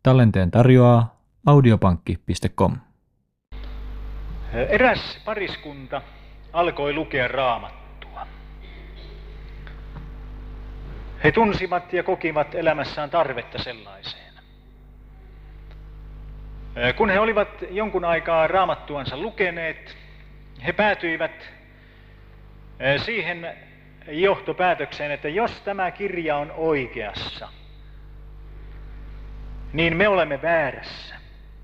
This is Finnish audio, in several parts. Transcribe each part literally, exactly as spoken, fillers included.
Tallenteen tarjoaa audiopankki piste com. Eräs pariskunta alkoi lukea Raamattua. He tunsivat ja kokivat elämässään tarvetta sellaiseen. Kun he olivat jonkun aikaa Raamattuansa lukeneet, he päätyivät siihen johtopäätökseen, että jos tämä kirja on oikeassa, niin me olemme väärässä.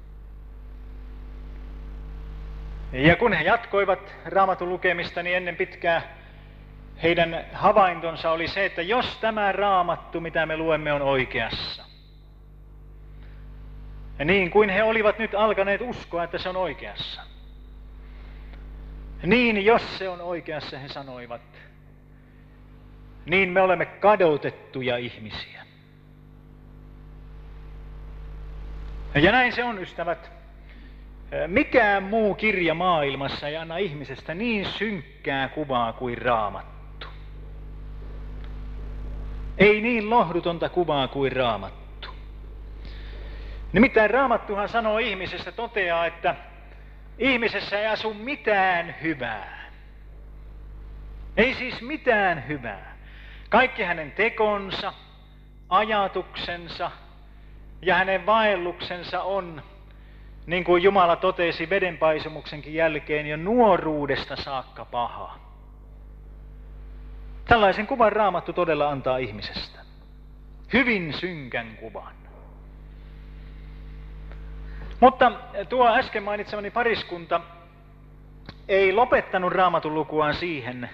Ja kun he jatkoivat Raamatun lukemista, niin ennen pitkää heidän havaintonsa oli se, että jos tämä Raamattu, mitä me luemme, on oikeassa, niin kuin he olivat nyt alkaneet uskoa, että se on oikeassa, niin jos se on oikeassa, he sanoivat, niin me olemme kadotettuja ihmisiä. Ja näin se on, ystävät. Mikään muu kirja maailmassa ei anna ihmisestä niin synkkää kuvaa kuin Raamattu. Ei niin lohdutonta kuvaa kuin Raamattu. Nimittäin Raamattuhan sanoo ihmisestä, toteaa, että ihmisessä ei asu mitään hyvää. Ei siis mitään hyvää. Kaikki hänen tekonsa, ajatuksensa ja hänen vaelluksensa on, niin kuin Jumala totesi vedenpaisumuksenkin jälkeen, jo nuoruudesta saakka paha. Tällaisen kuvan Raamattu todella antaa ihmisestä. Hyvin synkän kuvan. Mutta tuo äsken mainitsemani pariskunta ei lopettanut Raamatun lukuaan siihen,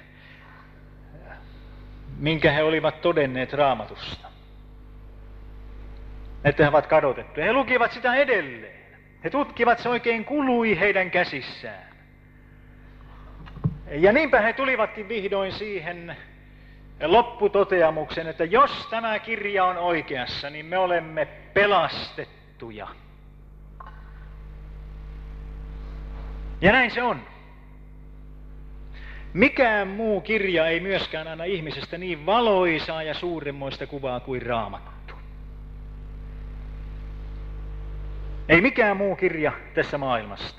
minkä he olivat todenneet Raamatusta. Että he ovat kadotettuja. He lukivat sitä edelleen. He tutkivat, se oikein kului heidän käsissään. Ja niinpä he tulivatkin vihdoin siihen lopputoteamuksen, että jos tämä kirja on oikeassa, niin me olemme pelastettuja. Ja näin se on. Mikään muu kirja ei myöskään anna ihmisestä niin valoisaa ja suuremmoista kuvaa kuin Raamattu. Ei mikään muu kirja tässä maailmasta.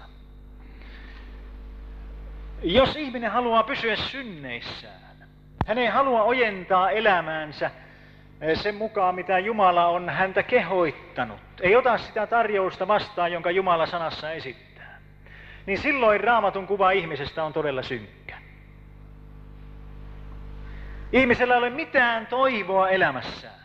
Jos ihminen haluaa pysyä synneissään, hän ei halua ojentaa elämäänsä sen mukaan, mitä Jumala on häntä kehoittanut, ei ota sitä tarjousta vastaan, jonka Jumala sanassa esittää, niin silloin Raamatun kuva ihmisestä on todella synkkä. Ihmisellä ei ole mitään toivoa elämässään.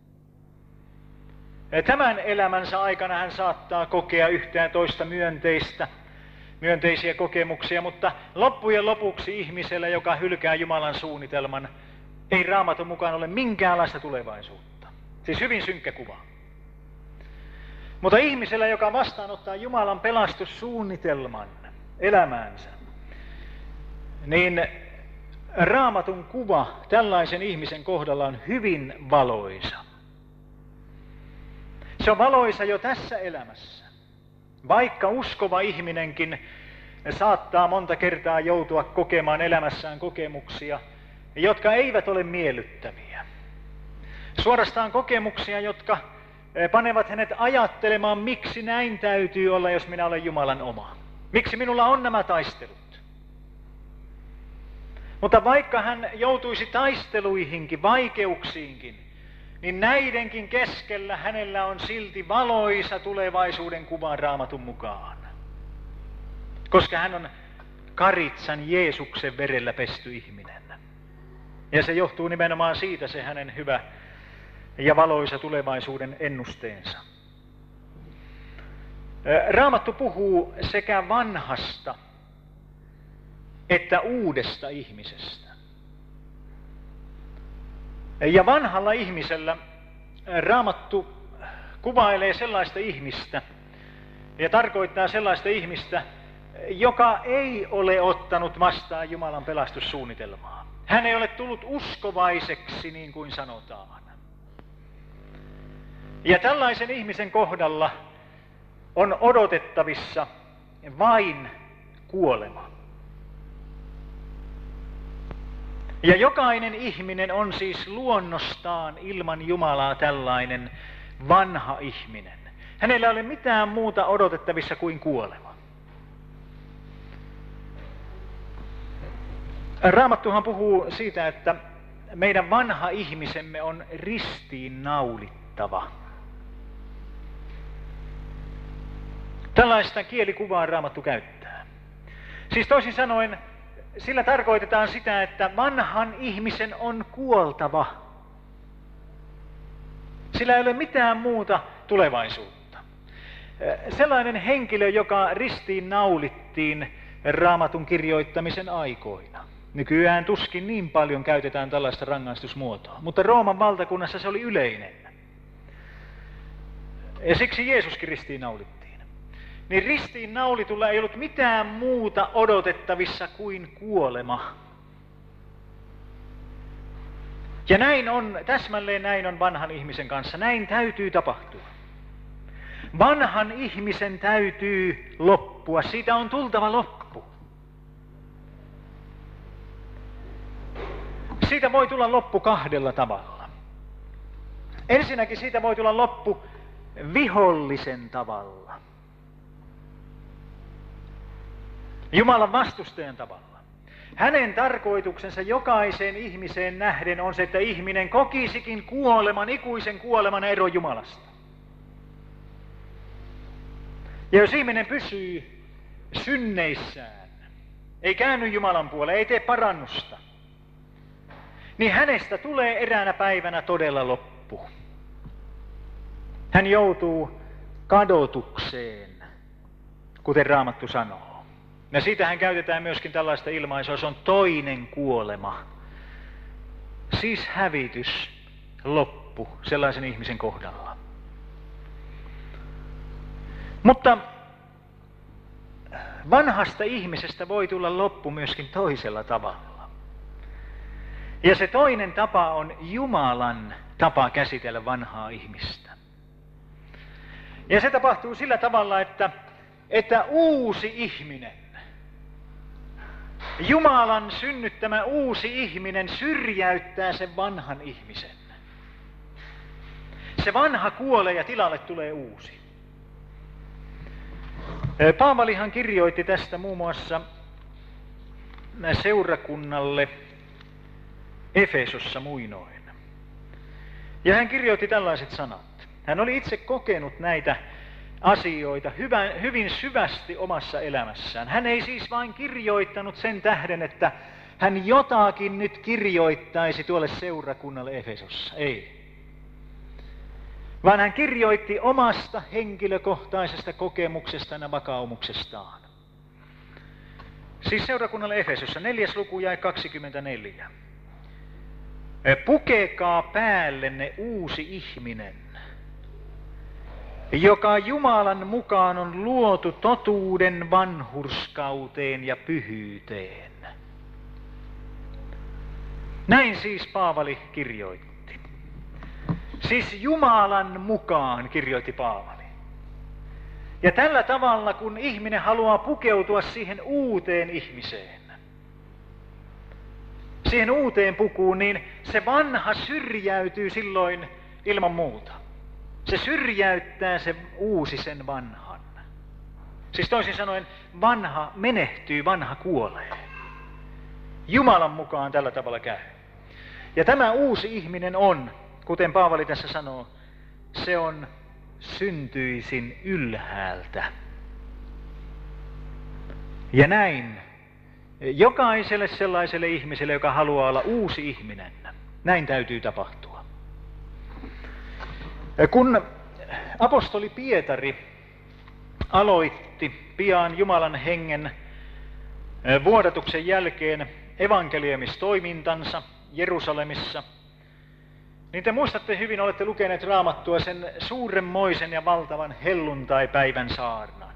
Tämän elämänsä aikana hän saattaa kokea yhtään toista myönteistä, myönteisiä kokemuksia, mutta loppujen lopuksi ihmisellä, joka hylkää Jumalan suunnitelman, ei Raamatun mukaan ole minkäänlaista tulevaisuutta. Siis hyvin synkkä kuva. Mutta ihmisellä, joka vastaanottaa Jumalan pelastussuunnitelman elämäänsä, niin Raamatun kuva tällaisen ihmisen kohdalla on hyvin valoisa. Se on valoisa jo tässä elämässä, vaikka uskova ihminenkin saattaa monta kertaa joutua kokemaan elämässään kokemuksia, jotka eivät ole miellyttäviä. Suorastaan kokemuksia, jotka panevat hänet ajattelemaan, miksi näin täytyy olla, jos minä olen Jumalan oma. Miksi minulla on nämä taistelut? Mutta vaikka hän joutuisi taisteluihinkin, vaikeuksiinkin, niin näidenkin keskellä hänellä on silti valoisa tulevaisuuden kuva Raamatun mukaan. Koska hän on Karitsan Jeesuksen verellä pesty ihminen. Ja se johtuu nimenomaan siitä se hänen hyvä ja valoisa tulevaisuuden ennusteensa. Raamattu puhuu sekä vanhasta että uudesta ihmisestä. Ja vanhalla ihmisellä Raamattu kuvailee sellaista ihmistä ja tarkoittaa sellaista ihmistä, joka ei ole ottanut vastaan Jumalan pelastussuunnitelmaa. Hän ei ole tullut uskovaiseksi, niin kuin sanotaan. Ja tällaisen ihmisen kohdalla on odotettavissa vain kuolema. Ja jokainen ihminen on siis luonnostaan ilman Jumalaa tällainen vanha ihminen. Hänellä ei ole mitään muuta odotettavissa kuin kuolema. Raamattuhan puhuu siitä, että meidän vanha ihmisemme on ristiin naulittava. Tällaista kielikuvaa Raamattu käyttää. Siis toisin sanoen, sillä tarkoitetaan sitä, että vanhan ihmisen on kuoltava. Sillä ei ole mitään muuta tulevaisuutta. Sellainen henkilö, joka ristiin naulittiin Raamatun kirjoittamisen aikoina. Nykyään tuskin niin paljon käytetään tällaista rangaistusmuotoa, mutta Rooman valtakunnassa se oli yleinen. Ja siksi Jeesuskin ristiin naulittiin. Niin ristiin naulitulla ei ollut mitään muuta odotettavissa kuin kuolema. Ja näin on, täsmälleen näin on vanhan ihmisen kanssa. Näin täytyy tapahtua. Vanhan ihmisen täytyy loppua. Siitä on tultava loppu. Siitä voi tulla loppu kahdella tavalla. Ensinnäkin siitä voi tulla loppu vihollisen tavalla. Jumalan vastustajan tavalla. Hänen tarkoituksensa jokaiseen ihmiseen nähden on se, että ihminen kokisikin kuoleman, ikuisen kuoleman ero Jumalasta. Ja jos ihminen pysyy synneissään, ei käänny Jumalan puoleen, ei tee parannusta, niin hänestä tulee eräänä päivänä todella loppu. Hän joutuu kadotukseen, kuten Raamattu sanoo. Ja siitähän käytetään myöskin tällaista ilmaisua, se on toinen kuolema. Siis hävitys, loppu sellaisen ihmisen kohdalla. Mutta vanhasta ihmisestä voi tulla loppu myöskin toisella tavalla. Ja se toinen tapa on Jumalan tapa käsitellä vanhaa ihmistä. Ja se tapahtuu sillä tavalla, että, että uusi ihminen, Jumalan synnyttämä uusi ihminen syrjäyttää sen vanhan ihmisen. Se vanha kuolee ja tilalle tulee uusi. Paavalihan kirjoitti tästä muun muassa seurakunnalle Efesossa muinoin. Ja hän kirjoitti tällaiset sanat. Hän oli itse kokenut näitä asioita hyvän, hyvin syvästi omassa elämässään. Hän ei siis vain kirjoittanut sen tähden, että hän jotakin nyt kirjoittaisi tuolle seurakunnalle Efesossa. Ei. Vaan hän kirjoitti omasta henkilökohtaisesta kokemuksestaan ja vakaumuksestaan. Siis seurakunnalle Efesossa, neljäs luku jae kaksikymmentäneljä. Pukekaa päällenne uusi ihminen, joka Jumalan mukaan on luotu totuuden vanhurskauteen ja pyhyyteen. Näin siis Paavali kirjoitti. Siis Jumalan mukaan kirjoitti Paavali. Ja tällä tavalla, kun ihminen haluaa pukeutua siihen uuteen ihmiseen, siihen uuteen pukuun, niin se vanha syrjäytyy silloin ilman muuta. Se syrjäyttää se uusi sen vanhan. Siis toisin sanoen, vanha menehtyy, vanha kuolee. Jumalan mukaan tällä tavalla käy. Ja tämä uusi ihminen on, kuten Paavali tässä sanoo, se on syntyisin ylhäältä. Ja näin, jokaiselle sellaiselle ihmiselle, joka haluaa olla uusi ihminen, näin täytyy tapahtua. Kun apostoli Pietari aloitti pian Jumalan hengen vuodatuksen jälkeen evankeliumistoimintansa Jerusalemissa, niin te muistatte hyvin, olette lukeneet Raamattua sen suurenmoisen ja valtavan helluntaipäivän saarnan.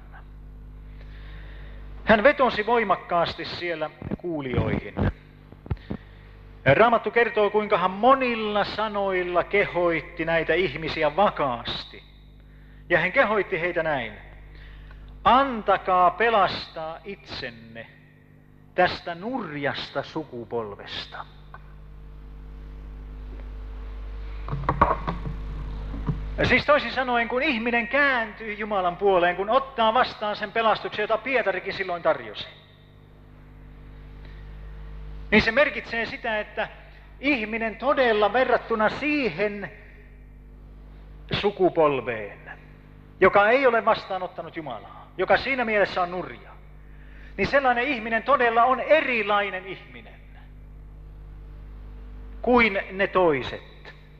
Hän vetosi voimakkaasti siellä kuulijoihin. Raamattu kertoo, kuinka hän monilla sanoilla kehoitti näitä ihmisiä vakaasti. Ja hän kehoitti heitä näin. Antakaa pelastaa itsenne tästä nurjasta sukupolvesta. Siis toisin sanoen, kun ihminen kääntyy Jumalan puoleen, kun ottaa vastaan sen pelastuksen, jota Pietarikin silloin tarjosi, niin se merkitsee sitä, että ihminen todella verrattuna siihen sukupolveen, joka ei ole vastaanottanut Jumalaa, joka siinä mielessä on nurja, niin sellainen ihminen todella on erilainen ihminen kuin ne toiset.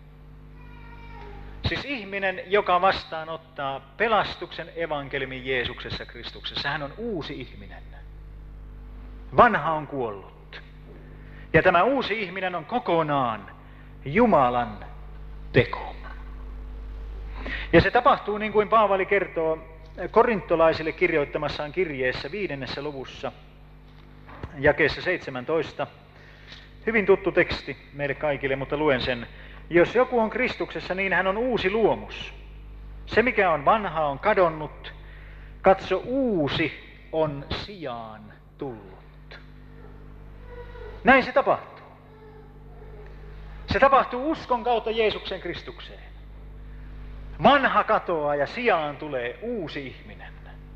Siis ihminen, joka vastaanottaa pelastuksen evankeliumin Jeesuksessa Kristuksessa, hän on uusi ihminen. Vanha on kuollut. Ja tämä uusi ihminen on kokonaan Jumalan teko. Ja se tapahtuu niin kuin Paavali kertoo korintolaisille kirjoittamassaan kirjeessä viidennessä luvussa, jakeessa seitsemäntoista. Hyvin tuttu teksti meille kaikille, mutta luen sen. Jos joku on Kristuksessa, niin hän on uusi luomus. Se, mikä on vanha, on kadonnut. Katso, uusi on sijaan tullut. Näin se tapahtuu. Se tapahtuu uskon kautta Jeesuksen Kristukseen. Vanha katoaa ja sijaan tulee uusi ihminen.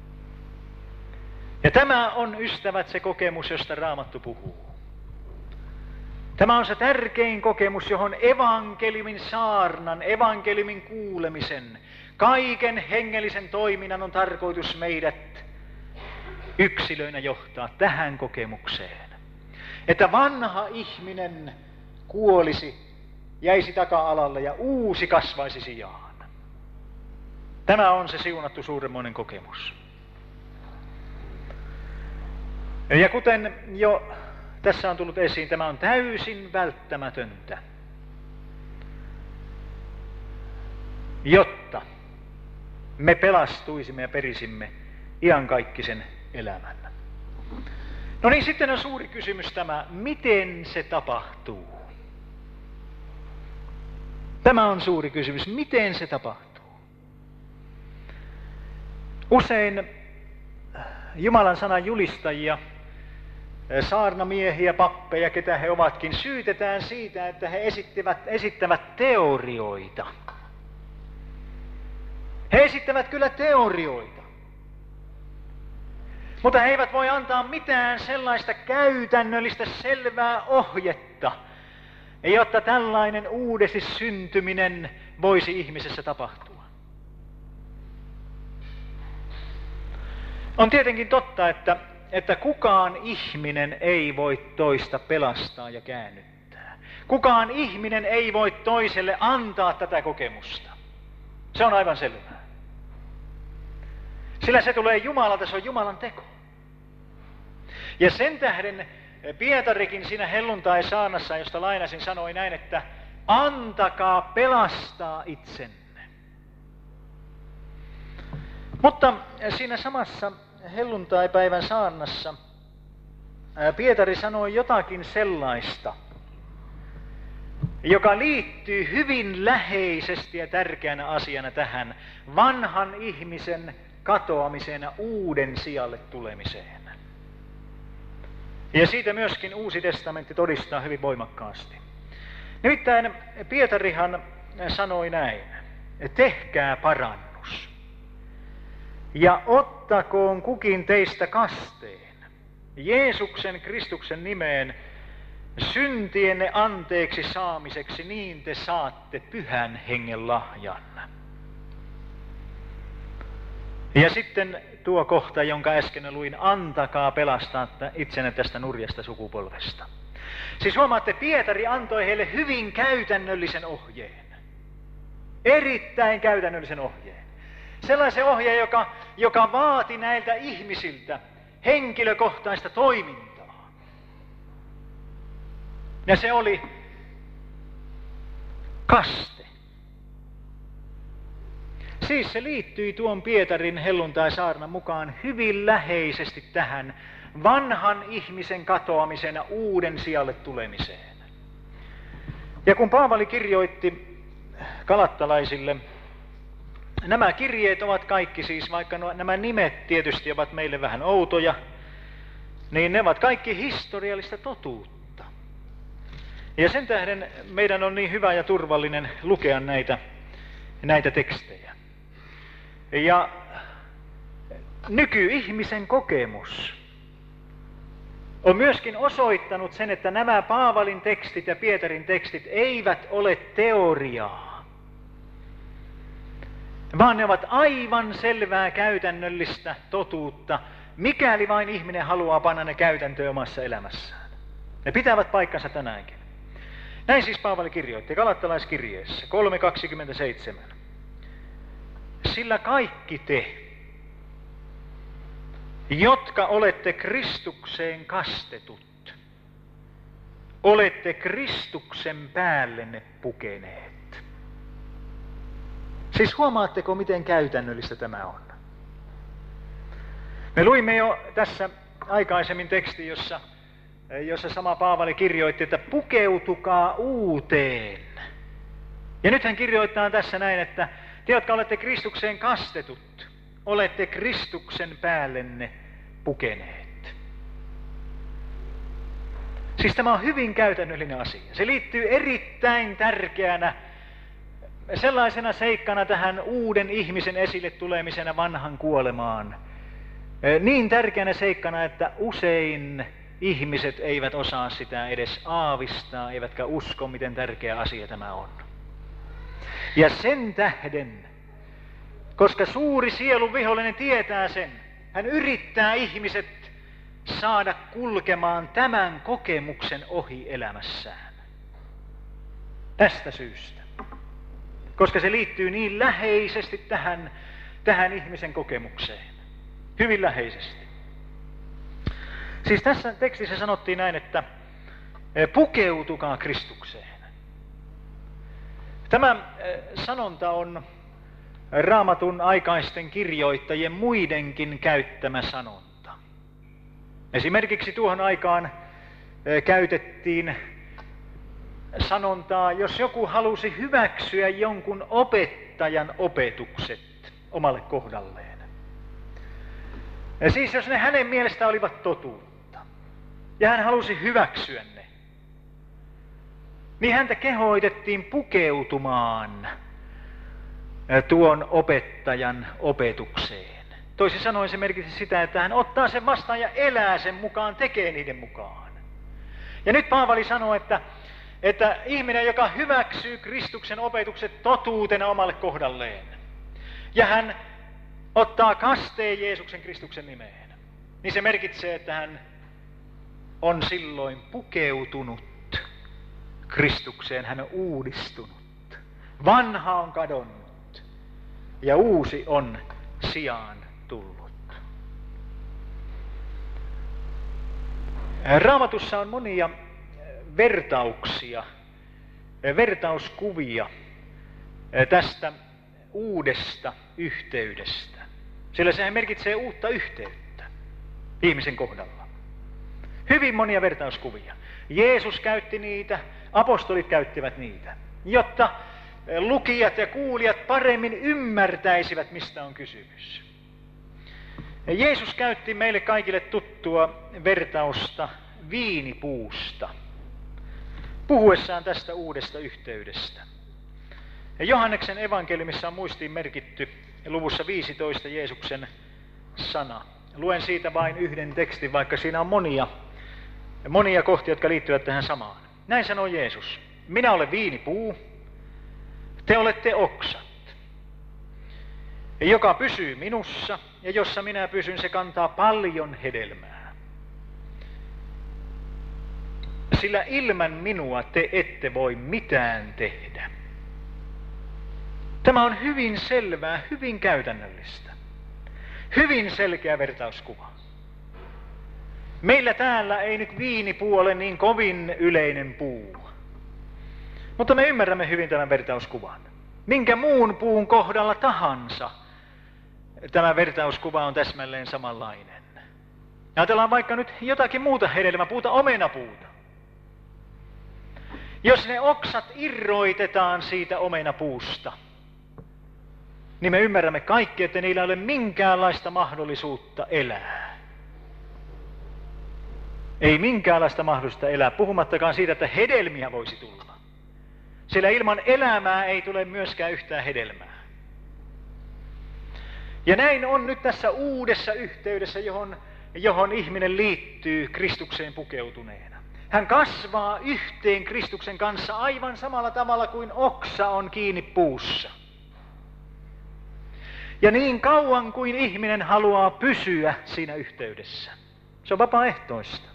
Ja tämä on, ystävät, se kokemus, josta Raamattu puhuu. Tämä on se tärkein kokemus, johon evankeliumin saarnan, evankeliumin kuulemisen, kaiken hengellisen toiminnan on tarkoitus meidät yksilöinä johtaa tähän kokemukseen. Että vanha ihminen kuolisi, jäisi taka-alalle ja uusi kasvaisi sijaan. Tämä on se siunattu suuremmoinen kokemus. Ja kuten jo tässä on tullut esiin, tämä on täysin välttämätöntä, jotta me pelastuisimme ja perisimme iankaikkisen elämän. No niin, sitten on suuri kysymys tämä, miten se tapahtuu? Tämä on suuri kysymys, miten se tapahtuu? Usein Jumalan sanan julistajia, saarnamiehiä, pappeja, ketä he ovatkin, syytetään siitä, että he esittävät, esittävät teorioita. He esittävät kyllä teorioita, mutta he eivät voi antaa mitään sellaista käytännöllistä selvää ohjetta, jotta tällainen uudesti syntyminen voisi ihmisessä tapahtua. On tietenkin totta, että että kukaan ihminen ei voi toista pelastaa ja käännyttää. Kukaan ihminen ei voi toiselle antaa tätä kokemusta. Se on aivan selvää. Sillä se tulee Jumalalta, se on Jumalan teko. Ja sen tähden Pietarikin siinä helluntai-saarnassa, josta lainasin, sanoi näin, että antakaa pelastaa itsenne. Mutta siinä samassa helluntaipäivän saarnassa Pietari sanoi jotakin sellaista, joka liittyy hyvin läheisesti ja tärkeänä asiana tähän vanhan ihmisen katoamiseen ja uuden sijalle tulemiseen. Ja siitä myöskin Uusi testamentti todistaa hyvin voimakkaasti. Nimittäin Pietarihan sanoi näin, tehkää parannus ja ottakoon kukin teistä kasteen Jeesuksen Kristuksen nimeen syntienne anteeksi saamiseksi, niin te saatte Pyhän Hengen lahjan. Ja sitten tuo kohta, jonka äsken luin, antakaa pelastaa itsenne tästä nurjasta sukupolvesta. Siis huomaatte, Pietari antoi heille hyvin käytännöllisen ohjeen. Erittäin käytännöllisen ohjeen. Sellaisen ohjeen, joka, joka vaati näiltä ihmisiltä henkilökohtaista toimintaa. Ja se oli kaste. Siis se liittyi tuon Pietarin helluntai-saarnan mukaan hyvin läheisesti tähän vanhan ihmisen katoamiseen ja uuden sijalle tulemiseen. Ja kun Paavali kirjoitti galattalaisille, nämä kirjeet ovat kaikki siis, vaikka nämä nimet tietysti ovat meille vähän outoja, niin ne ovat kaikki historiallista totuutta. Ja sen tähden meidän on niin hyvä ja turvallinen lukea näitä näitä tekstejä. Ja nykyihmisen kokemus on myöskin osoittanut sen, että nämä Paavalin tekstit ja Pietarin tekstit eivät ole teoriaa, vaan ne ovat aivan selvää käytännöllistä totuutta, mikäli vain ihminen haluaa panna ne käytäntöön omassa elämässään. Ne pitävät paikkansa tänäänkin. Näin siis Paavali kirjoitti Galattalaiskirjeessä kolme kaksikymmentäseitsemän. Sillä kaikki te, jotka olette Kristukseen kastetut, olette Kristuksen päällenne pukeneet. Siis huomaatteko, miten käytännöllistä tämä on? Me luimme jo tässä aikaisemmin teksti, jossa, jossa sama Paavali kirjoitti, että pukeutukaa uuteen. Ja nyt hän kirjoittaa tässä näin, että te, jotka olette Kristukseen kastetut, olette Kristuksen päällenne pukeneet. Siis tämä on hyvin käytännöllinen asia. Se liittyy erittäin tärkeänä sellaisena seikkana tähän uuden ihmisen esille tulemisena vanhan kuolemaan. Niin tärkeänä seikkana, että usein ihmiset eivät osaa sitä edes aavistaa, eivätkä usko, miten tärkeä asia tämä on. Ja sen tähden, koska suuri sielun vihollinen tietää sen, hän yrittää ihmiset saada kulkemaan tämän kokemuksen ohi elämässään. Tästä syystä. Koska se liittyy niin läheisesti tähän, tähän ihmisen kokemukseen. Hyvin läheisesti. Siis tässä tekstissä sanottiin näin, että pukeutukaa Kristukseen. Tämä sanonta on Raamatun aikaisten kirjoittajien muidenkin käyttämä sanonta. Esimerkiksi tuohon aikaan käytettiin sanontaa, jos joku halusi hyväksyä jonkun opettajan opetukset omalle kohdalleen. Ja siis jos ne hänen mielestään olivat totuutta, ja hän halusi hyväksyä ne, niin häntä kehoitettiin pukeutumaan tuon opettajan opetukseen. Toisin sanoen se merkitsi sitä, että hän ottaa sen vastaan ja elää sen mukaan, tekee niiden mukaan. Ja nyt Paavali sanoo, että, että ihminen, joka hyväksyy Kristuksen opetukset totuutena omalle kohdalleen, ja hän ottaa kasteen Jeesuksen Kristuksen nimeen, niin se merkitsee, että hän on silloin pukeutunut Kristukseen, hän on uudistunut. Vanha on kadonnut ja uusi on sijaan tullut. Raamatussa on monia vertauksia, vertauskuvia tästä uudesta yhteydestä. Sillä sehän merkitsee uutta yhteyttä ihmisen kohdalla. Hyvin monia vertauskuvia. Jeesus käytti niitä, apostolit käyttivät niitä, jotta lukijat ja kuulijat paremmin ymmärtäisivät, mistä on kysymys. Jeesus käytti meille kaikille tuttua vertausta viinipuusta, puhuessaan tästä uudesta yhteydestä. Ja Johanneksen evankeliumissa on muistiin merkitty luvussa viisitoista Jeesuksen sana. Luen siitä vain yhden tekstin, vaikka siinä on monia, monia kohtia, jotka liittyvät tähän samaan. Näin sanoo Jeesus. Minä olen viinipuu, te olette oksat. Ja joka pysyy minussa ja jossa minä pysyn, se kantaa paljon hedelmää. Sillä ilman minua te ette voi mitään tehdä. Tämä on hyvin selvää, hyvin käytännöllistä. Hyvin selkeä vertauskuva. Meillä täällä ei nyt viinipuu ole niin kovin yleinen puu. Mutta me ymmärrämme hyvin tämän vertauskuvan. Minkä muun puun kohdalla tahansa tämä vertauskuva on täsmälleen samanlainen. Ajatellaan vaikka nyt jotakin muuta hedelmäpuuta, omenapuuta. Jos ne oksat irroitetaan siitä omenapuusta, niin me ymmärrämme kaikki, että niillä ei ole minkäänlaista mahdollisuutta elää. Ei minkäänlaista mahdollisuutta elää, puhumattakaan siitä, että hedelmiä voisi tulla. Sillä ilman elämää ei tule myöskään yhtään hedelmää. Ja näin on nyt tässä uudessa yhteydessä, johon, johon ihminen liittyy Kristukseen pukeutuneena. Hän kasvaa yhteen Kristuksen kanssa aivan samalla tavalla kuin oksa on kiinni puussa. Ja niin kauan kuin ihminen haluaa pysyä siinä yhteydessä, se on vapaaehtoista.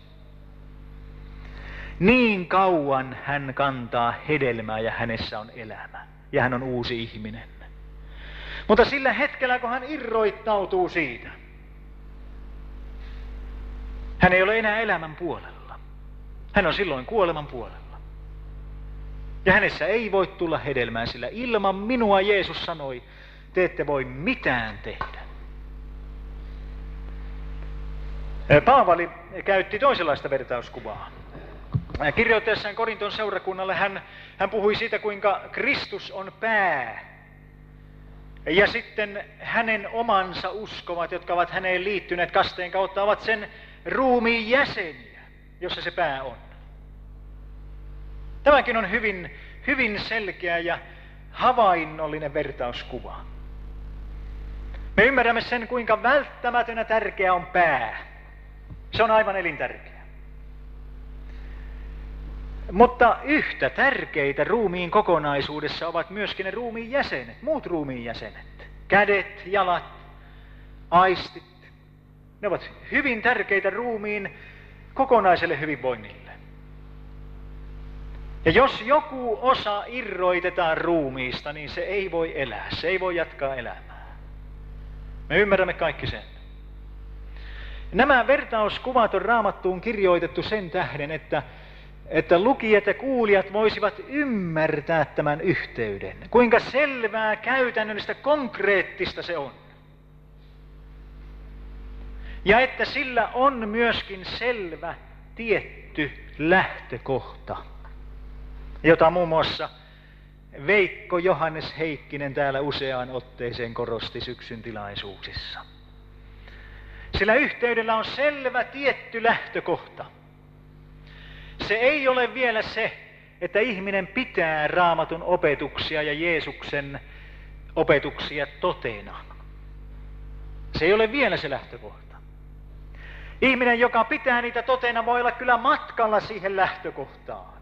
Niin kauan hän kantaa hedelmää ja hänessä on elämä. Ja hän on uusi ihminen. Mutta sillä hetkellä, kun hän irroittautuu siitä, hän ei ole enää elämän puolella. Hän on silloin kuoleman puolella. Ja hänessä ei voi tulla hedelmää, sillä ilman minua, Jeesus sanoi, te ette voi mitään tehdä. Paavali käytti toisenlaista vertauskuvaa. Kirjoittaessaan Korinton seurakunnalle hän, hän puhui siitä, kuinka Kristus on pää. Ja sitten hänen omansa uskovat, jotka ovat häneen liittyneet kasteen kautta, ovat sen ruumiin jäseniä, jossa se pää on. Tämäkin on hyvin, hyvin selkeä ja havainnollinen vertauskuva. Me ymmärrämme sen, kuinka välttämätön ja tärkeä on pää. Se on aivan elintärkeä. Mutta yhtä tärkeitä ruumiin kokonaisuudessa ovat myöskin ne ruumiin jäsenet, muut ruumiin jäsenet. Kädet, jalat, aistit. Ne ovat hyvin tärkeitä ruumiin kokonaiselle hyvinvoinnille. Ja jos joku osa irroitetaan ruumiista, niin se ei voi elää, se ei voi jatkaa elämää. Me ymmärrämme kaikki sen. Nämä vertauskuvat on Raamattuun kirjoitettu sen tähden, että että lukijat ja kuulijat voisivat ymmärtää tämän yhteyden. Kuinka selvää, käytännöllistä, konkreettista se on. Ja että sillä on myöskin selvä, tietty lähtökohta, jota muun muassa Veikko Johannes Heikkinen täällä useaan otteeseen korosti syksyn tilaisuuksissa. Sillä yhteydellä on selvä, tietty lähtökohta. Se ei ole vielä se, että ihminen pitää Raamatun opetuksia ja Jeesuksen opetuksia totena. Se ei ole vielä se lähtökohta. Ihminen, joka pitää niitä totena, voi olla kyllä matkalla siihen lähtökohtaan.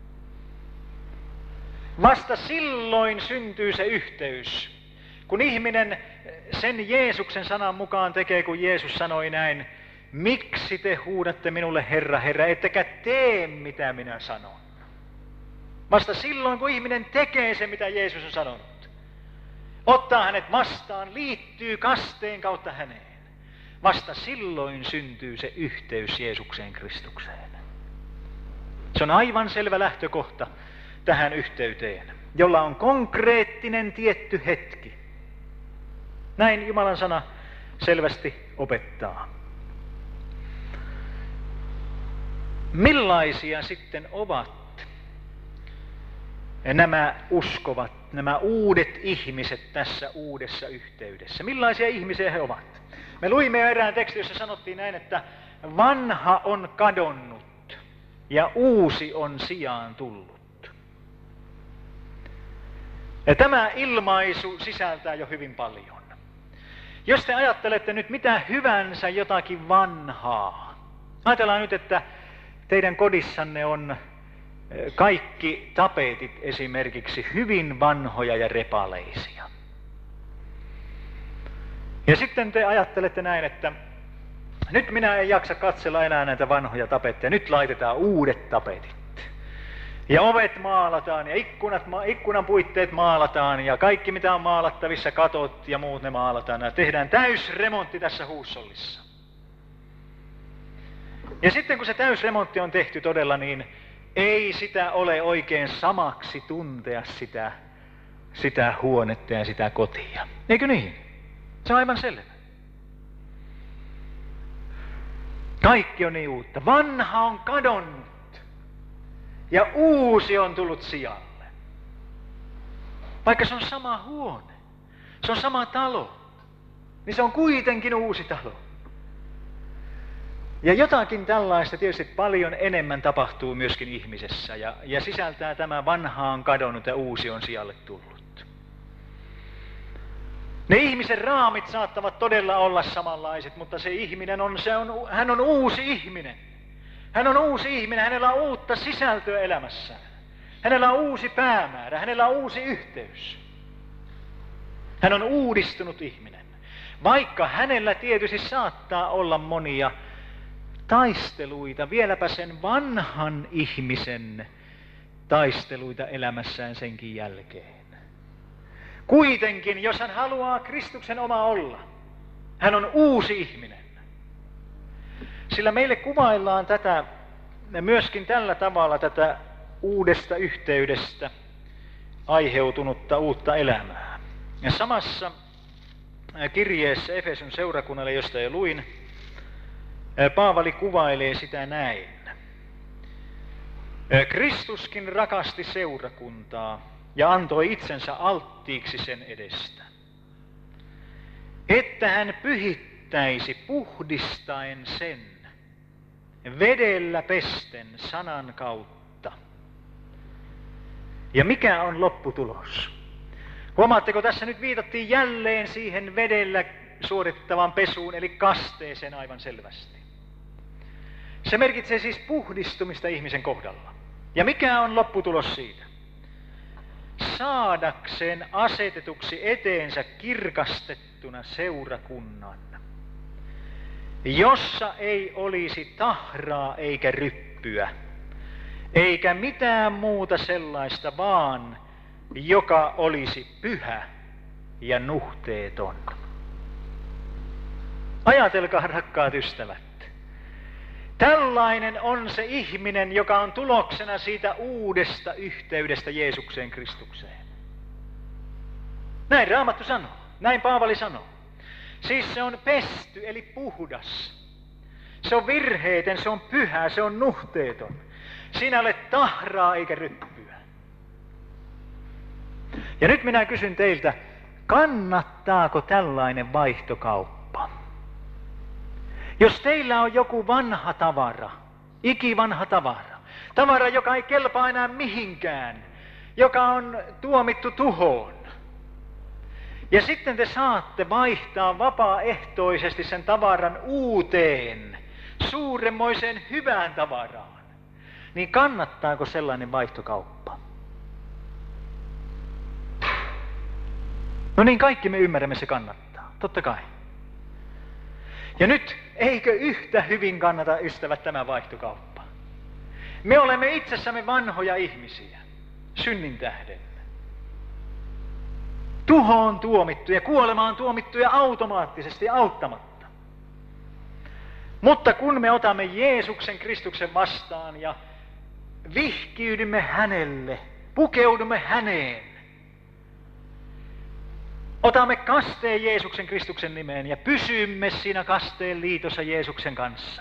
Vasta silloin syntyy se yhteys, kun ihminen sen Jeesuksen sanan mukaan tekee, kun Jeesus sanoi näin, miksi te huudatte minulle Herra, Herra, ettekä tee mitä minä sanon. Vasta silloin, kun ihminen tekee se, mitä Jeesus on sanonut, ottaa hänet vastaan, liittyy kasteen kautta häneen. Vasta silloin syntyy se yhteys Jeesukseen Kristukseen. Se on aivan selvä lähtökohta tähän yhteyteen, jolla on konkreettinen tietty hetki. Näin Jumalan sana selvästi opettaa. Millaisia sitten ovat nämä uskovat, nämä uudet ihmiset tässä uudessa yhteydessä? Millaisia ihmisiä he ovat? Me luimme jo erään tekstin, jossa sanottiin näin, että vanha on kadonnut ja uusi on sijaan tullut. Ja tämä ilmaisu sisältää jo hyvin paljon. Jos te ajattelette nyt mitä hyvänsä jotakin vanhaa, ajatellaan nyt, että teidän kodissanne on kaikki tapetit esimerkiksi hyvin vanhoja ja repaleisia. Ja sitten te ajattelette näin, että nyt minä en jaksa katsella enää näitä vanhoja tapetteja, nyt laitetaan uudet tapetit. Ja ovet maalataan ja ikkunat, ikkunan puitteet maalataan ja kaikki mitä on maalattavissa, katot ja muut ne maalataan. Ja tehdään täysremontti tässä huussollissa. Ja sitten kun se täysremontti on tehty todella, niin ei sitä ole oikein samaksi tuntea sitä, sitä huonetta ja sitä kotia. Eikö niin? Se on aivan selvä. Kaikki on niin uutta. Vanha on kadonnut ja uusi on tullut sijalle. Vaikka se on sama huone, se on sama talo, niin se on kuitenkin uusi talo. Ja jotakin tällaista tietysti paljon enemmän tapahtuu myöskin ihmisessä ja, ja sisältää tämä vanha on kadonnut ja uusi on sijalle tullut. Ne ihmisen raamit saattavat todella olla samanlaiset, mutta se ihminen on, se on, hän on uusi ihminen. Hän on uusi ihminen, hänellä on uutta sisältöä elämässään. Hänellä on uusi päämäärä, hänellä on uusi yhteys. Hän on uudistunut ihminen. Vaikka hänellä tietysti saattaa olla monia taisteluita, vieläpä sen vanhan ihmisen taisteluita elämässään senkin jälkeen. Kuitenkin, jos hän haluaa Kristuksen oma olla, hän on uusi ihminen. Sillä meille kuvaillaan tätä myöskin tällä tavalla tätä uudesta yhteydestä aiheutunutta uutta elämää. Ja samassa kirjeessä Efeson seurakunnalle, josta jo luin, Paavali kuvailee sitä näin. Kristuskin rakasti seurakuntaa ja antoi itsensä alttiiksi sen edestä, että hän pyhittäisi puhdistaen sen vedellä pesten sanan kautta. Ja mikä on lopputulos? Huomaatteko, tässä nyt viitattiin jälleen siihen vedellä suorittavaan pesuun, eli kasteeseen aivan selvästi. Se merkitsee siis puhdistumista ihmisen kohdalla. Ja mikä on lopputulos siitä? Saadakseen asetetuksi eteensä kirkastettuna seurakunnan, jossa ei olisi tahraa eikä ryppyä, eikä mitään muuta sellaista, vaan joka olisi pyhä ja nuhteeton. Ajatelkaa, rakkaat ystävät. Tällainen on se ihminen, joka on tuloksena siitä uudesta yhteydestä Jeesukseen Kristukseen. Näin Raamattu sanoo, näin Paavali sanoo. Siis se on pesty, eli puhdas. Se on virheetön, se on pyhä, se on nuhteeton. Siinä ei ole tahraa eikä ryppyä. Ja nyt minä kysyn teiltä, kannattaako tällainen vaihtokauppa? Jos teillä on joku vanha tavara, ikivanha tavara, tavara, joka ei kelpaa enää mihinkään, joka on tuomittu tuhoon, ja sitten te saatte vaihtaa vapaaehtoisesti sen tavaran uuteen, suuremmoiseen hyvään tavaraan, niin kannattaako sellainen vaihtokauppa? No niin, kaikki me ymmärrämme, se kannattaa, totta kai. Ja nyt, eikö yhtä hyvin kannata, ystävät, tämä vaihtokauppa? Me olemme itsessämme vanhoja ihmisiä, synnin tähden. Tuhoon tuomittuja, kuolemaan tuomittuja automaattisesti auttamatta. Mutta kun me otamme Jeesuksen Kristuksen vastaan ja vihkiydymme hänelle, pukeudumme häneen, otamme kasteen Jeesuksen Kristuksen nimeen ja pysymme siinä kasteen liitossa Jeesuksen kanssa,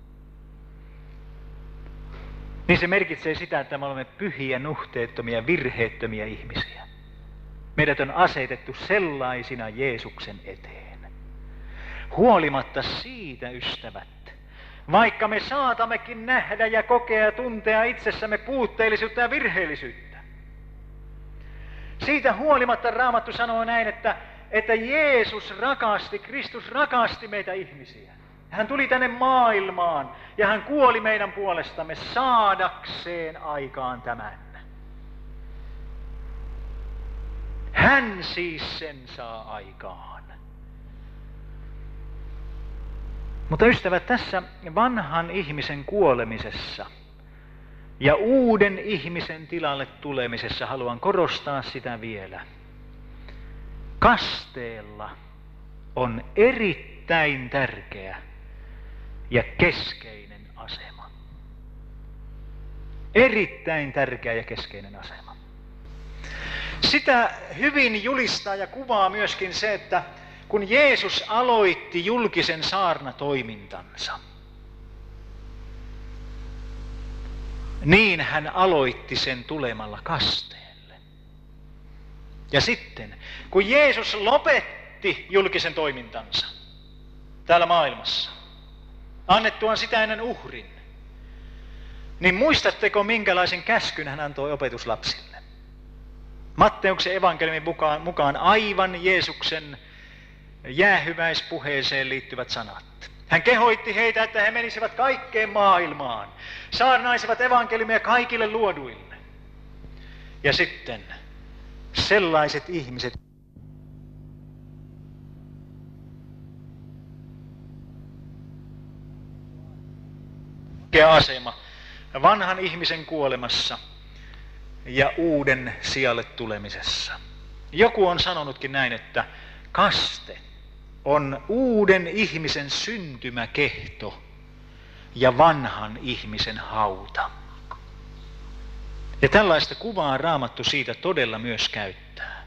niin se merkitsee sitä, että me olemme pyhiä, nuhteettomia, virheettömiä ihmisiä. Meidät on asetettu sellaisina Jeesuksen eteen. Huolimatta siitä, ystävät, vaikka me saatammekin nähdä ja kokea ja tuntea itsessämme puutteellisuutta ja virheellisyyttä, siitä huolimatta Raamattu sanoo näin, että, että Jeesus rakasti, Kristus rakasti meitä ihmisiä. Hän tuli tänne maailmaan ja hän kuoli meidän puolestamme saadakseen aikaan tämän. Hän siis sen saa aikaan. Mutta ystävät, tässä vanhan ihmisen kuolemisessa ja uuden ihmisen tilalle tulemisessa haluan korostaa sitä vielä. Kasteella on erittäin tärkeä ja keskeinen asema. Erittäin tärkeä ja keskeinen asema. Sitä hyvin julistaa ja kuvaa myöskin se, että kun Jeesus aloitti julkisen saarnatoimintansa, niin hän aloitti sen tulemalla kasteelle. Ja sitten, kun Jeesus lopetti julkisen toimintansa täällä maailmassa, annettuaan sitä ennen uhrin. Niin muistatteko, minkälaisen käskyn hän antoi opetuslapsille? Matteuksen evankeliumin mukaan, mukaan aivan Jeesuksen jäähyväispuheeseen liittyvät sanat. Hän kehoitti heitä, että he menisivät kaikkeen maailmaan, saarnaisivat evankeliumia kaikille luoduille. Ja sitten sellaiset ihmiset, asema vanhan ihmisen kuolemassa ja uuden sijalle tulemisessa. Joku on sanonutkin näin, että kaste on uuden ihmisen syntymäkehto ja vanhan ihmisen hauta. Ja tällaista kuvaa Raamattu siitä todella myös käyttää.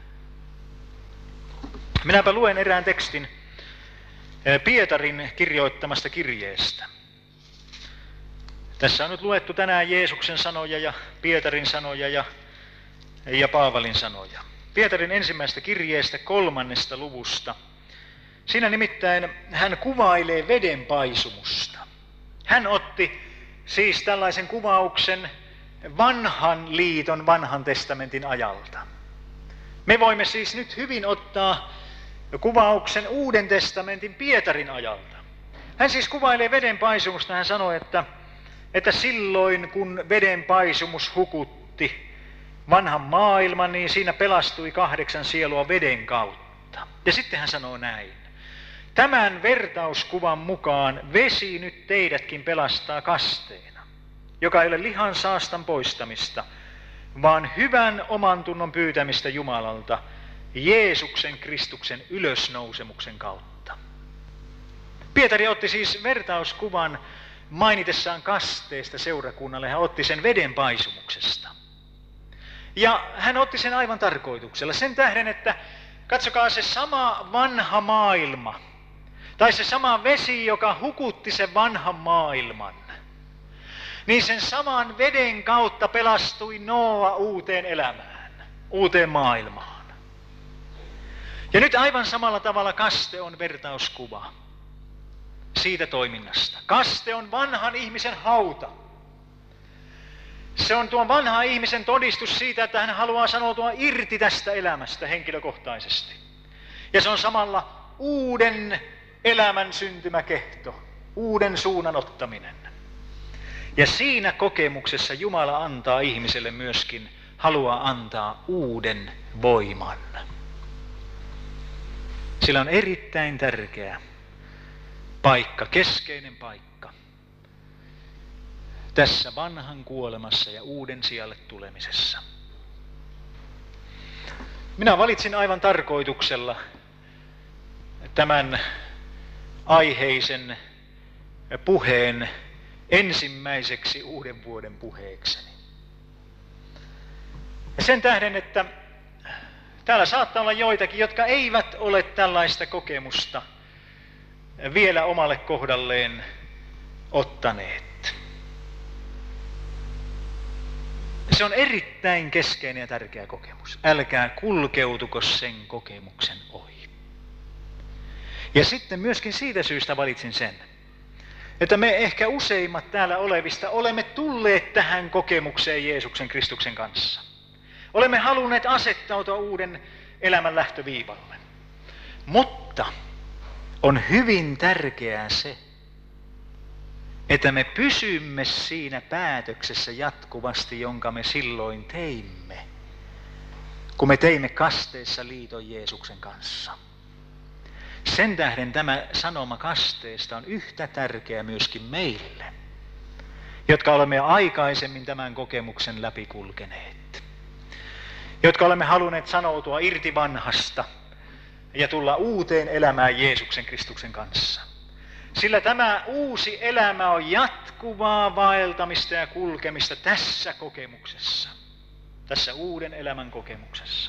Minäpä luen erään tekstin Pietarin kirjoittamasta kirjeestä. Tässä on nyt luettu tänään Jeesuksen sanoja ja Pietarin sanoja ja, ja Paavalin sanoja. Pietarin ensimmäisestä kirjeestä kolmannesta luvusta. Siinä nimittäin hän kuvailee veden paisumusta. Hän otti siis tällaisen kuvauksen vanhan liiton, vanhan testamentin ajalta. Me voimme siis nyt hyvin ottaa kuvauksen uuden testamentin Pietarin ajalta. Hän siis kuvailee veden paisumusta. Hän sanoi, että, että silloin kun veden paisumus hukutti vanhan maailman, niin siinä pelastui kahdeksan sielua veden kautta. Ja sitten hän sanoo näin. Tämän vertauskuvan mukaan vesi nyt teidätkin pelastaa kasteena, joka ei ole lihan saastan poistamista, vaan hyvän omantunnon pyytämistä Jumalalta Jeesuksen Kristuksen ylösnousemuksen kautta. Pietari otti siis vertauskuvan mainitessaan kasteesta seurakunnalle. Hän otti sen veden paisumuksesta. Ja hän otti sen aivan tarkoituksella. Sen tähden, että katsokaa se sama vanha maailma, tai se sama vesi, joka hukutti sen vanhan maailman, niin sen saman veden kautta pelastui Nooa uuteen elämään, uuteen maailmaan. Ja nyt aivan samalla tavalla kaste on vertauskuva siitä toiminnasta. Kaste on vanhan ihmisen hauta. Se on tuon vanhan ihmisen todistus siitä, että hän haluaa sanoutua irti tästä elämästä henkilökohtaisesti. Ja se on samalla uuden elämän syntymäkehto, uuden suunnan ottaminen. Ja siinä kokemuksessa Jumala antaa ihmiselle myöskin, haluaa antaa uuden voiman. Sillä on erittäin tärkeä paikka, keskeinen paikka tässä vanhan kuolemassa ja uuden sijalle tulemisessa. Minä valitsin aivan tarkoituksella tämän aiheisen puheen ensimmäiseksi uuden vuoden puheekseni. Ja sen tähden, että täällä saattaa olla joitakin, jotka eivät ole tällaista kokemusta vielä omalle kohdalleen ottaneet. Se on erittäin keskeinen ja tärkeä kokemus. Älkää kulkeutuko sen kokemuksen ohi. Ja sitten myöskin siitä syystä valitsin sen, että me ehkä useimmat täällä olevista olemme tulleet tähän kokemukseen Jeesuksen Kristuksen kanssa. Olemme halunneet asettautua uuden elämän lähtöviivalle. Mutta on hyvin tärkeää se, että me pysymme siinä päätöksessä jatkuvasti, jonka me silloin teimme, kun me teimme kasteessa liiton Jeesuksen kanssa. Sen tähden tämä sanoma kasteesta on yhtä tärkeä myöskin meille, jotka olemme aikaisemmin tämän kokemuksen läpikulkeneet. Jotka olemme halunneet sanoutua irti vanhasta ja tulla uuteen elämään Jeesuksen Kristuksen kanssa. Sillä tämä uusi elämä on jatkuvaa vaeltamista ja kulkemista tässä kokemuksessa, tässä uuden elämän kokemuksessa.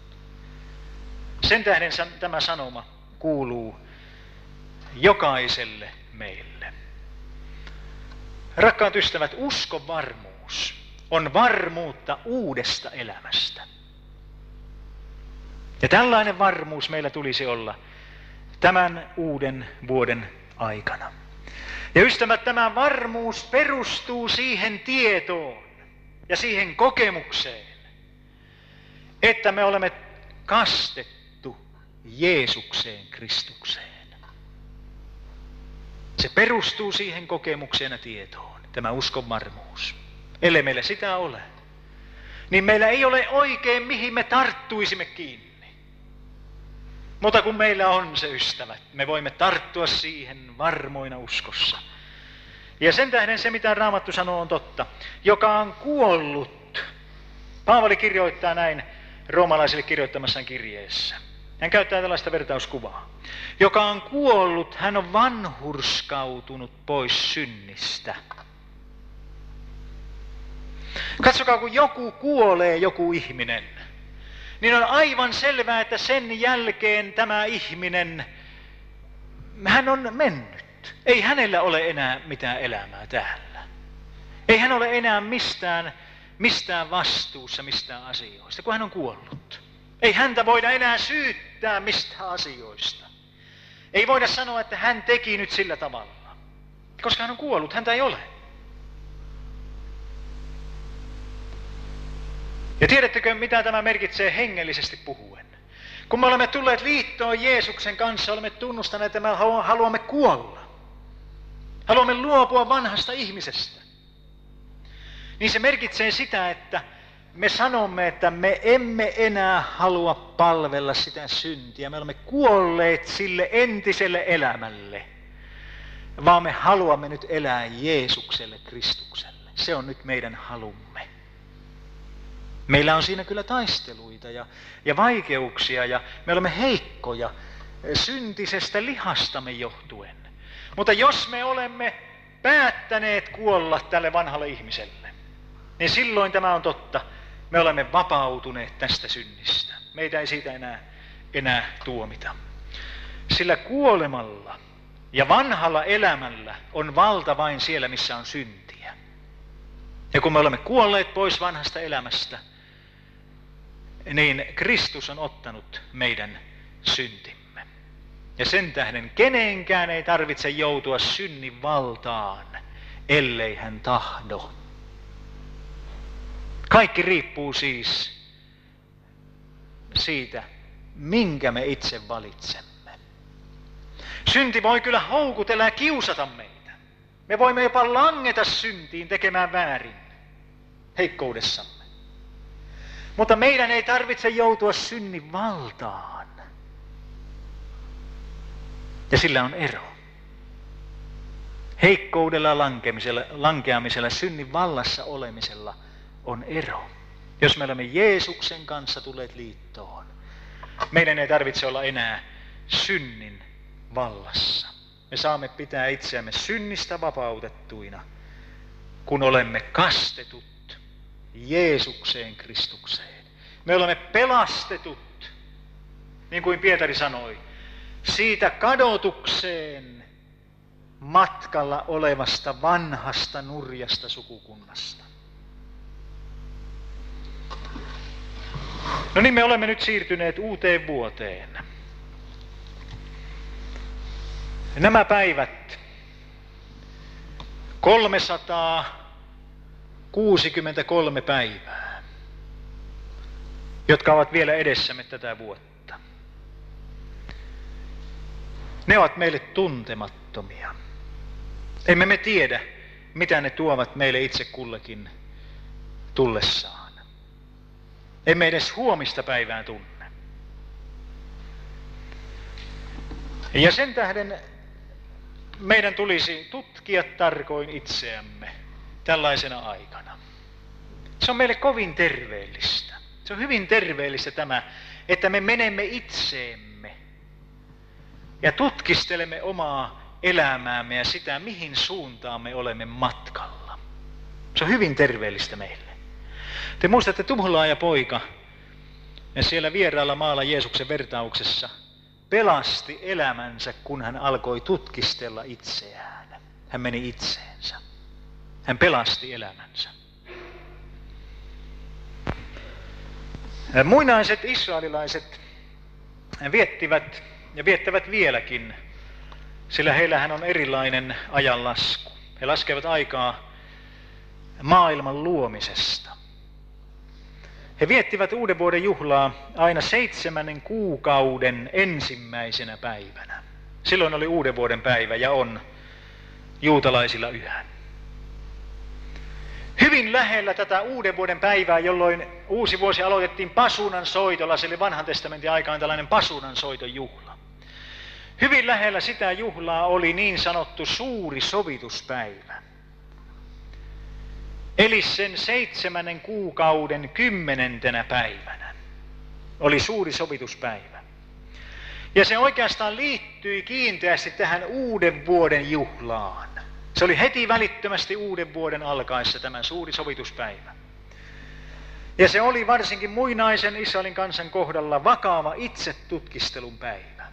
Sen tähden tämä sanoma kuuluu jokaiselle meille. Rakkaat ystävät, uskon varmuus on varmuutta uudesta elämästä. Ja tällainen varmuus meillä tulisi olla tämän uuden vuoden aikana. Ja ystävät, tämä varmuus perustuu siihen tietoon ja siihen kokemukseen, että me olemme kastettu Jeesukseen Kristukseen. Se perustuu siihen kokemukseen ja tietoon, tämä uskon varmuus. Ellei meillä sitä ole, niin meillä ei ole oikein mihin me tarttuisimme kiinni. Mutta kun meillä on se, ystävät, me voimme tarttua siihen varmoina uskossa. Ja sen tähden se, mitä Raamattu sanoo, on totta. Joka on kuollut. Paavali kirjoittaa näin roomalaisille kirjoittamassaan kirjeessä. Hän käyttää tällaista vertauskuvaa. Joka on kuollut, hän on vanhurskautunut pois synnistä. Katsokaa, kun joku kuolee, joku ihminen, niin on aivan selvää, että sen jälkeen tämä ihminen, hän on mennyt. Ei hänellä ole enää mitään elämää täällä. Ei hän ole enää mistään, mistään vastuussa mistään asioista, kun hän on kuollut. Ei häntä voida enää syyttää mistään asioista. Ei voida sanoa, että hän teki nyt sillä tavalla, koska hän on kuollut, häntä ei ole. Ja tiedättekö, mitä tämä merkitsee hengellisesti puhuen? Kun me olemme tulleet liittoon Jeesuksen kanssa, olemme tunnustaneet, että me haluamme kuolla. Haluamme luopua vanhasta ihmisestä. Niin se merkitsee sitä, että me sanomme, että me emme enää halua palvella sitä syntiä. Me olemme kuolleet sille entiselle elämälle, vaan me haluamme nyt elää Jeesukselle, Kristukselle. Se on nyt meidän halumme. Meillä on siinä kyllä taisteluita ja, ja vaikeuksia ja me olemme heikkoja syntisestä lihastamme johtuen. Mutta jos me olemme päättäneet kuolla tälle vanhalle ihmiselle, niin silloin tämä on totta. Me olemme vapautuneet tästä synnistä. Meitä ei siitä enää, enää tuomita. Sillä kuolemalla ja vanhalla elämällä on valta vain siellä, missä on syntiä. Ja kun me olemme kuolleet pois vanhasta elämästä, niin Kristus on ottanut meidän syntimme. Ja sen tähden kenenkään ei tarvitse joutua synnin valtaan, ellei hän tahdo. Kaikki riippuu siis siitä, minkä me itse valitsemme. Synti voi kyllä houkutella ja kiusata meitä. Me voimme jopa langeta syntiin tekemään väärin heikkoudessamme. Mutta meidän ei tarvitse joutua synnin valtaan. Ja sillä on ero. Heikkoudella lankeamisella, lankeamisella, synnin vallassa olemisella on ero. Jos me olemme Jeesuksen kanssa tulleet liittoon, meidän ei tarvitse olla enää synnin vallassa. Me saamme pitää itseämme synnistä vapautettuina, kun olemme kastetut Jeesukseen Kristukseen. Me olemme pelastetut, niin kuin Pietari sanoi, siitä kadotukseen matkalla olevasta vanhasta nurjasta sukukunnasta. No niin, me olemme nyt siirtyneet uuteen vuoteen. Nämä päivät, kolmesataakuusikymmentäkolme päivää, jotka ovat vielä edessämme tätä vuotta. Ne ovat meille tuntemattomia. Emme me tiedä, mitä ne tuovat meille itse kullekin tullessaan. Emme edes huomista päivää tunne. Ja sen tähden meidän tulisi tutkia tarkoin itseämme tällaisena aikana. Se on meille kovin terveellistä. Se on hyvin terveellistä tämä, että me menemme itseemme ja tutkistelemme omaa elämäämme ja sitä, mihin suuntaan me olemme matkalla. Se on hyvin terveellistä meille. Te muistatte Tuhlaaja poika ja siellä vieraalla maalla Jeesuksen vertauksessa pelasti elämänsä, kun hän alkoi tutkistella itseään. Hän meni itseensä. Hän pelasti elämänsä. Muinaiset israelilaiset viettivät ja viettävät vieläkin sillä heillähän on erilainen ajanlasku. He laskevat aikaa maailman luomisesta. He viettivät uuden vuoden juhlaa aina seitsemännen kuukauden ensimmäisenä päivänä. Silloin oli uuden vuoden päivä ja on juutalaisilla yhä. Hyvin lähellä tätä uuden vuoden päivää, jolloin uusi vuosi aloitettiin pasunan soitolla, se oli vanhan testamentin aikaan tällainen pasunan soiton juhla. Hyvin lähellä sitä juhlaa oli niin sanottu suuri sovituspäivä. Eli sen seitsemännen kuukauden kymmenentenä päivänä oli suuri sovituspäivä. Ja se oikeastaan liittyi kiinteästi tähän uuden vuoden juhlaan. Se oli heti välittömästi uuden vuoden alkaessa tämä suuri sovituspäivä. Ja se oli varsinkin muinaisen Israelin kansan kohdalla vakava itsetutkistelun päivä.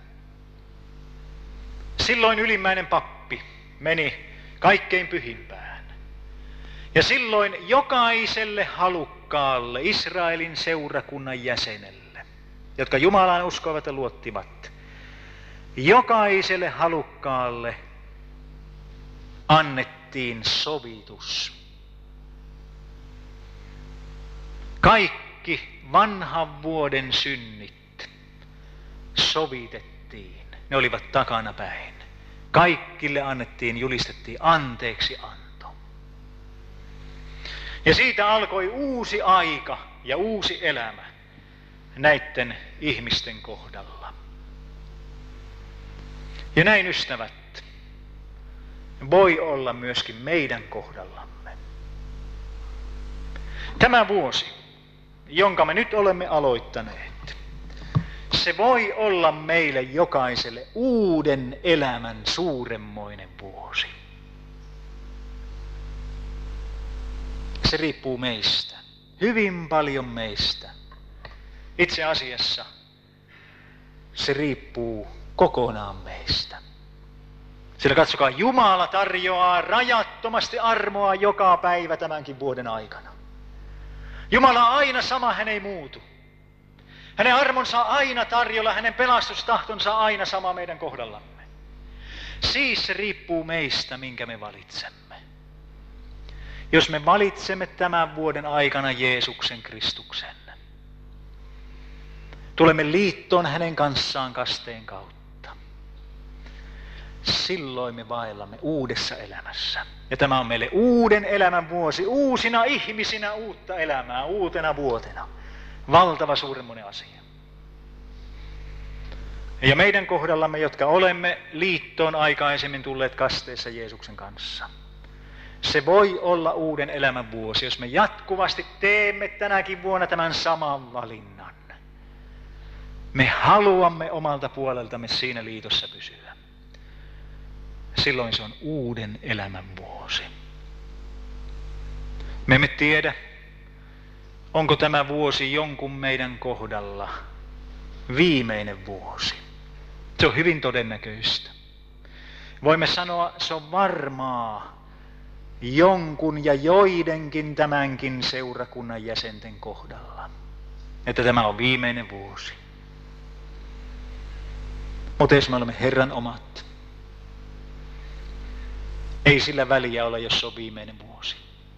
Silloin ylimmäinen pappi meni kaikkein pyhimpään. Ja silloin jokaiselle halukkaalle Israelin seurakunnan jäsenelle, jotka Jumalaan uskoivat ja luottivat, jokaiselle halukkaalle annettiin sovitus. Kaikki vanhan vuoden synnit sovitettiin. Ne olivat takanapäin. Kaikille annettiin, julistettiin anteeksi anto. Ja siitä alkoi uusi aika ja uusi elämä näiden ihmisten kohdalla. Ja näin, ystävät, voi olla myöskin meidän kohdallamme. Tämä vuosi, jonka me nyt olemme aloittaneet, se voi olla meille jokaiselle uuden elämän suuremmoinen vuosi. Se riippuu meistä, hyvin paljon meistä. Itse asiassa se riippuu kokonaan meistä. Sillä katsokaa, Jumala tarjoaa rajattomasti armoa joka päivä tämänkin vuoden aikana. Jumala on aina sama, hän ei muutu. Hänen armonsa on aina tarjolla, hänen pelastustahtonsa on aina sama meidän kohdallamme. Siis se riippuu meistä, minkä me valitsemme. Jos me valitsemme tämän vuoden aikana Jeesuksen Kristuksen, tulemme liittoon hänen kanssaan kasteen kautta. Silloin me vaellamme uudessa elämässä. Ja tämä on meille uuden elämän vuosi, uusina ihmisinä uutta elämää, uutena vuotena. Valtava suuremmoinen asia. Ja meidän kohdallamme, jotka olemme liittoon aikaisemmin tulleet kasteessa Jeesuksen kanssa, se voi olla uuden elämän vuosi, jos me jatkuvasti teemme tänäkin vuonna tämän saman valinnan. Me haluamme omalta puoleltamme siinä liitossa pysyä. Silloin se on uuden elämän vuosi. Me emme tiedä, onko tämä vuosi jonkun meidän kohdalla viimeinen vuosi. Se on hyvin todennäköistä. Voimme sanoa, se on varmaa jonkun ja joidenkin tämänkin seurakunnan jäsenten kohdalla, että tämä on viimeinen vuosi. Mutta jos me olemme Herran omat, ei sillä väliä ole, jos se on viimeinen vuosi.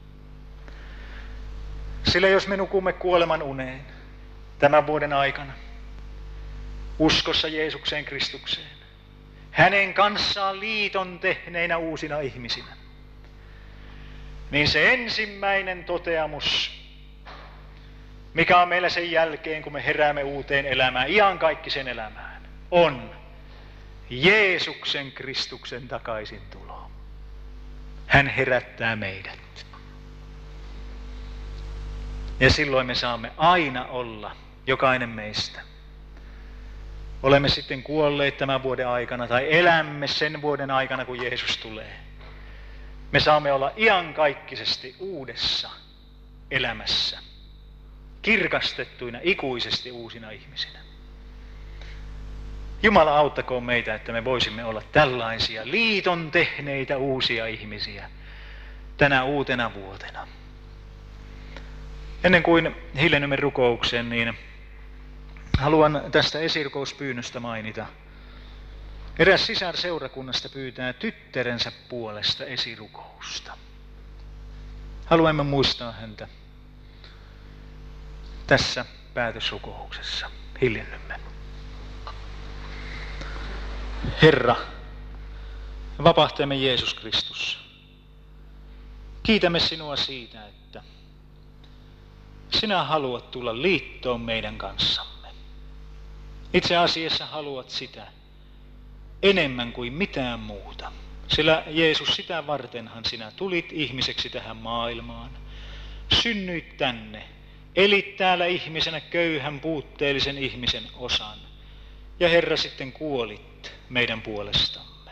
Sillä jos me nukumme kuoleman uneen tämän vuoden aikana, uskossa Jeesukseen Kristukseen, hänen kanssaan liiton tehneinä uusina ihmisinä, niin se ensimmäinen toteamus, mikä on meillä sen jälkeen, kun me heräämme uuteen elämään, iankaikkisen elämään, on Jeesuksen Kristuksen takaisin tulo. Hän herättää meidät. Ja silloin me saamme aina olla, jokainen meistä. Olemme sitten kuolleet tämän vuoden aikana tai elämme sen vuoden aikana, kun Jeesus tulee. Me saamme olla iankaikkisesti uudessa elämässä, kirkastettuina ikuisesti uusina ihmisinä. Jumala auttakoon meitä, että me voisimme olla tällaisia liiton tehneitä uusia ihmisiä tänä uutena vuotena. Ennen kuin hiljennymme rukoukseen, niin haluan tästä esirukouspyynnöstä mainita. Eräs sisar seurakunnasta pyytää tyttärensä puolesta esirukousta. Haluamme muistaa häntä tässä päätösrukouksessa. Hiljennymme. Herra, vapahtajamme Jeesus Kristus, kiitämme sinua siitä, että sinä haluat tulla liittoon meidän kanssamme. Itse asiassa haluat sitä enemmän kuin mitään muuta. Sillä Jeesus, sitä vartenhan sinä tulit ihmiseksi tähän maailmaan. Synnyit tänne, elit täällä ihmisenä köyhän, puutteellisen ihmisen osan. Ja Herra, sitten kuolit meidän puolestamme.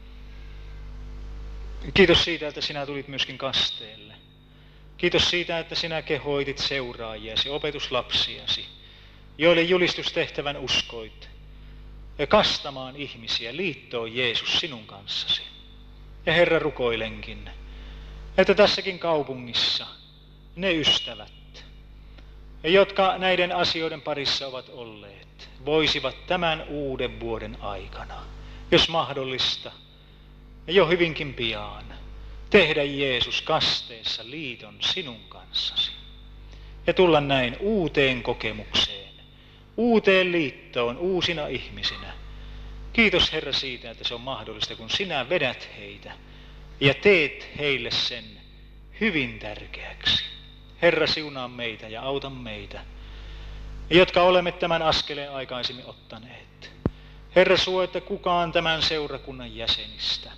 Kiitos siitä, että sinä tulit myöskin kasteelle. Kiitos siitä, että sinä kehoitit seuraajiasi, opetuslapsiasi, joille julistustehtävän uskoit, ja kastamaan ihmisiä liittoon Jeesus sinun kanssasi. Ja Herra, rukoilenkin, että tässäkin kaupungissa ne ystävät, jotka näiden asioiden parissa ovat olleet, voisivat tämän uuden vuoden aikana, jos mahdollista, jo hyvinkin pian, tehdä Jeesus kasteessa liiton sinun kanssasi ja tulla näin uuteen kokemukseen, uuteen liittoon uusina ihmisinä. Kiitos Herra siitä, että se on mahdollista, kun sinä vedät heitä ja teet heille sen hyvin tärkeäksi. Herra, siunaa meitä ja auta meitä, jotka olemme tämän askeleen aikaisemmin ottaneet. Herra, suo, että kukaan tämän seurakunnan jäsenistä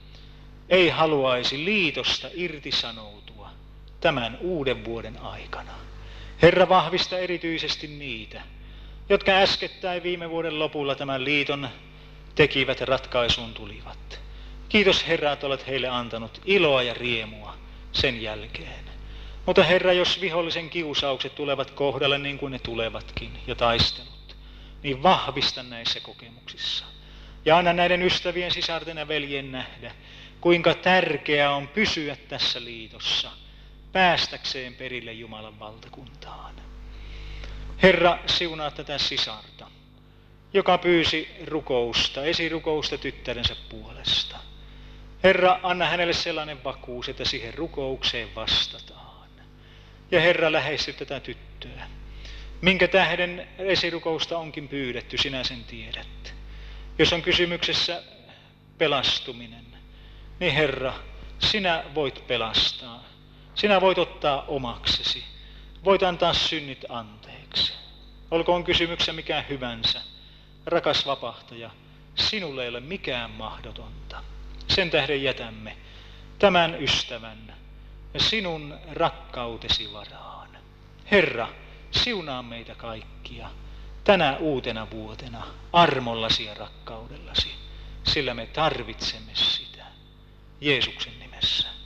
ei haluaisi liitosta irtisanoutua tämän uuden vuoden aikana. Herra, vahvista erityisesti niitä, jotka äskettäin viime vuoden lopulla tämän liiton tekivät ja ratkaisuun tulivat. Kiitos Herra, että olet heille antanut iloa ja riemua sen jälkeen. Mutta Herra, jos vihollisen kiusaukset tulevat kohdalle niin kuin ne tulevatkin ja taistelut, niin vahvista näissä kokemuksissa. Ja anna näiden ystävien, sisarten ja veljen nähdä, kuinka tärkeää on pysyä tässä liitossa, päästäkseen perille Jumalan valtakuntaan. Herra, siunaa tätä sisarta, joka pyysi rukousta, esirukousta tyttärensä puolesta. Herra, anna hänelle sellainen vakuus, että siihen rukoukseen vastataan. Ja Herra, lähesty tätä tyttöä, minkä tähden esirukousta onkin pyydetty, sinä sen tiedät. Jos on kysymyksessä pelastuminen, niin Herra, sinä voit pelastaa. Sinä voit ottaa omaksesi. Voit antaa synnit anteeksi. Olkoon kysymyksessä mikä hyvänsä. Rakas vapahtaja, sinulle ei ole mikään mahdotonta. Sen tähden jätämme tämän ystävän sinun rakkautesi varaan. Herra, siunaa meitä kaikkia tänä uutena vuotena armollasi ja rakkaudellasi, sillä me tarvitsemme sitä Jeesuksen nimessä.